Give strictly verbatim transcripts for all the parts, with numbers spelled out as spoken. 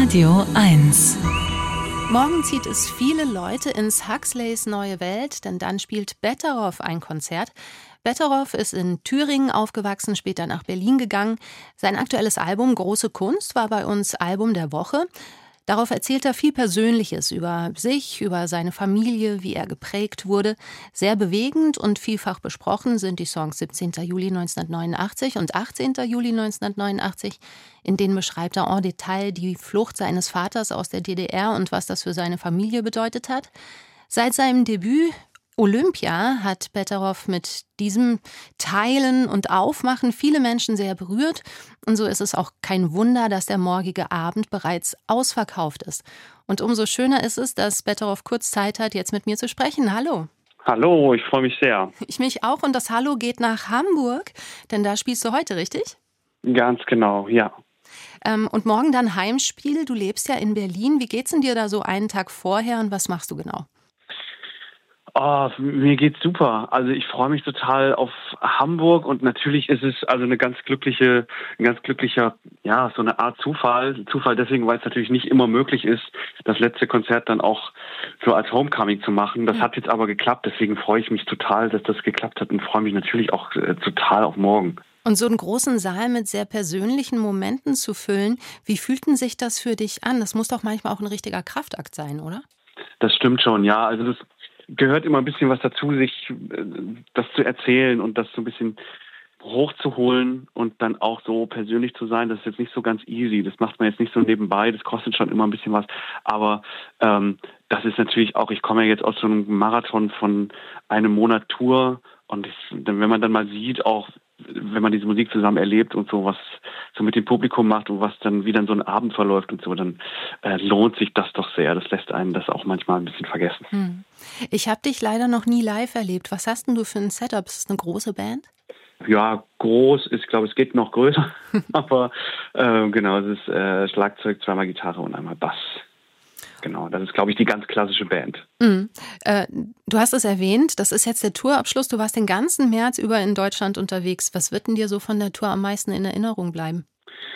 Radio eins. Morgen zieht es viele Leute ins Huxleys Neue Welt, denn dann spielt Betteroff ein Konzert. Betteroff ist in Thüringen aufgewachsen, später nach Berlin gegangen. Sein aktuelles Album Große Kunst war bei uns Album der Woche. Darauf erzählt er viel Persönliches über sich, über seine Familie, wie er geprägt wurde. Sehr bewegend und vielfach besprochen sind die Songs siebzehnten Juli neunzehnhundertneunundachtzig und achtzehnten Juli neunzehnhundertneunundachtzig. In denen beschreibt er en Detail die Flucht seines Vaters aus der D D R und was das für seine Familie bedeutet hat. Seit seinem Debüt Olympia hat Betteroff mit diesem Teilen und Aufmachen viele Menschen sehr berührt. Und so ist es auch kein Wunder, dass der morgige Abend bereits ausverkauft ist. Und umso schöner ist es, dass Betteroff kurz Zeit hat, jetzt mit mir zu sprechen. Hallo. Hallo, ich freue mich sehr. Ich mich auch und das Hallo geht nach Hamburg, denn da spielst du heute, richtig? Ganz genau, ja. Ähm, und morgen dann Heimspiel. Du lebst ja in Berlin. Wie geht's denn dir da so einen Tag vorher und was machst du genau? Oh, mir geht's super. Also ich freue mich total auf Hamburg und natürlich ist es also eine ganz glückliche, ein ganz glücklicher, ja, so eine Art Zufall. Zufall deswegen, weil es natürlich nicht immer möglich ist, das letzte Konzert dann auch so als Homecoming zu machen. Das hat jetzt aber geklappt, deswegen freue ich mich total, dass das geklappt hat und freue mich natürlich auch äh, total auf morgen. Und so einen großen Saal mit sehr persönlichen Momenten zu füllen, wie fühlt denn sich das für dich an? Das muss doch manchmal auch ein richtiger Kraftakt sein, oder? Das stimmt schon, ja. Also das gehört immer ein bisschen was dazu, sich äh, das zu erzählen und das so ein bisschen hochzuholen und dann auch so persönlich zu sein. Das ist jetzt nicht so ganz easy. Das macht man jetzt nicht so nebenbei. Das kostet schon immer ein bisschen was. Aber ähm, das ist natürlich auch, ich komme ja jetzt aus so einem Marathon von einem Monat Tour und ich, wenn man dann mal sieht, auch wenn man diese Musik zusammen erlebt und so was so mit dem Publikum macht und was dann wie dann so ein Abend verläuft und so, dann äh, lohnt sich das doch sehr. Das lässt einen das auch manchmal ein bisschen vergessen. Hm. Ich habe dich leider noch nie live erlebt. Was hast denn du für ein Setup? Ist es eine große Band? Ja, groß. Ich glaube, es geht noch größer. Aber äh, genau, es ist äh, Schlagzeug, zweimal Gitarre und einmal Bass. Genau, das ist, glaube ich, die ganz klassische Band. Mhm. Äh, du hast es erwähnt, das ist jetzt der Tourabschluss. Du warst den ganzen März über in Deutschland unterwegs. Was wird denn dir so von der Tour am meisten in Erinnerung bleiben?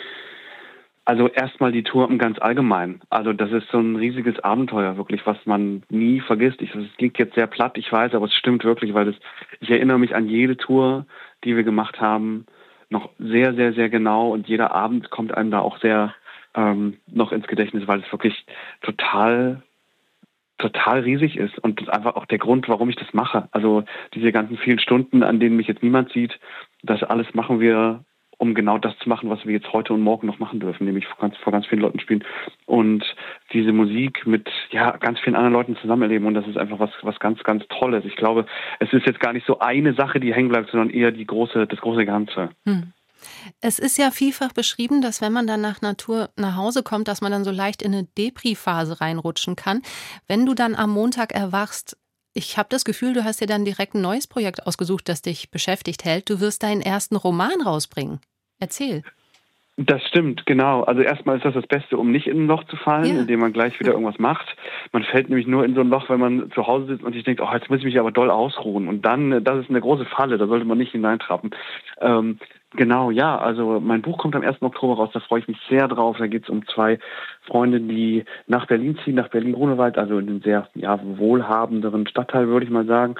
Also erstmal die Tour im ganz Allgemeinen. Also das ist so ein riesiges Abenteuer, wirklich, was man nie vergisst. Ich, das klingt jetzt sehr platt, ich weiß, aber es stimmt wirklich, weil das, ich erinnere mich an jede Tour, die wir gemacht haben, noch sehr, sehr, sehr genau. Und jeder Abend kommt einem da auch sehr ähm, noch ins Gedächtnis, weil es wirklich total, total riesig ist. Und das ist einfach auch der Grund, warum ich das mache. Also diese ganzen vielen Stunden, an denen mich jetzt niemand sieht, das alles machen wir, um genau das zu machen, was wir jetzt heute und morgen noch machen dürfen, nämlich vor ganz, vor ganz vielen Leuten spielen und diese Musik mit ja ganz vielen anderen Leuten zusammen erleben. Und das ist einfach was, was ganz, ganz Tolles. Ich glaube, es ist jetzt gar nicht so eine Sache, die hängen bleibt, sondern eher die große, das große Ganze. Hm. Es ist ja vielfach beschrieben, dass wenn man dann nach Natur nach Hause kommt, dass man dann so leicht in eine Depri-Phase reinrutschen kann. Wenn du dann am Montag erwachst, ich habe das Gefühl, du hast dir dann direkt ein neues Projekt ausgesucht, das dich beschäftigt hält. Du wirst deinen ersten Roman rausbringen. Erzähl. Das stimmt, genau. Also erstmal ist das das Beste, um nicht in ein Loch zu fallen, Ja. indem man gleich wieder irgendwas macht. Man fällt nämlich nur in so ein Loch, wenn man zu Hause sitzt und sich denkt, oh, jetzt muss ich mich aber doll ausruhen. Und dann, das ist eine große Falle, da sollte man nicht hineintrappen. Ähm, genau, ja, also mein Buch kommt am ersten Oktober raus, da freue ich mich sehr drauf. Da geht es um zwei Freunde, die nach Berlin ziehen, nach Berlin-Grunewald, also in einen sehr ja, wohlhabenderen Stadtteil, würde ich mal sagen.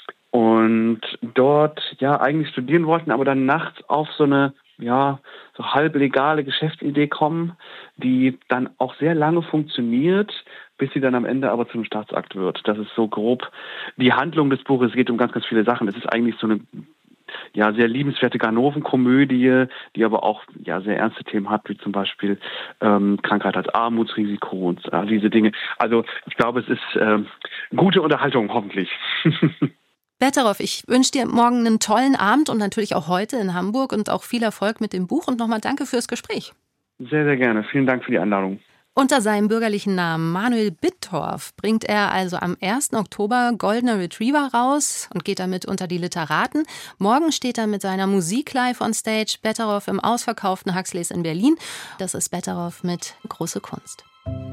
Und dort ja eigentlich studieren wollten, aber dann nachts auf so eine ja, so halb legale Geschäftsidee kommen, die dann auch sehr lange funktioniert, bis sie dann am Ende aber zu einem Staatsakt wird. Das ist so grob die Handlung des Buches. Es geht um ganz, ganz viele Sachen. Es ist eigentlich so eine ja, sehr liebenswerte Ganoven-Komödie, die aber auch ja, sehr ernste Themen hat, wie zum Beispiel ähm, Krankheit als Armutsrisiko und all diese Dinge. Also ich glaube, es ist ähm, gute Unterhaltung, hoffentlich. Betteroff, ich wünsche dir morgen einen tollen Abend und natürlich auch heute in Hamburg und auch viel Erfolg mit dem Buch und nochmal danke fürs Gespräch. Sehr, sehr gerne. Vielen Dank für die Einladung. Unter seinem bürgerlichen Namen Manuel Bittorf bringt er also am ersten Oktober Goldener Retriever raus und geht damit unter die Literaten. Morgen steht er mit seiner Musik live on stage, Betteroff im ausverkauften Huxleys in Berlin. Das ist Betteroff mit Große Kunst.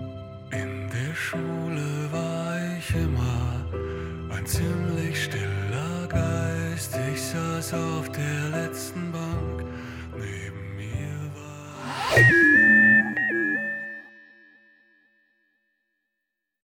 In der Schule war ich immer ein ziemlich stiller Geist. Ich saß auf der letzten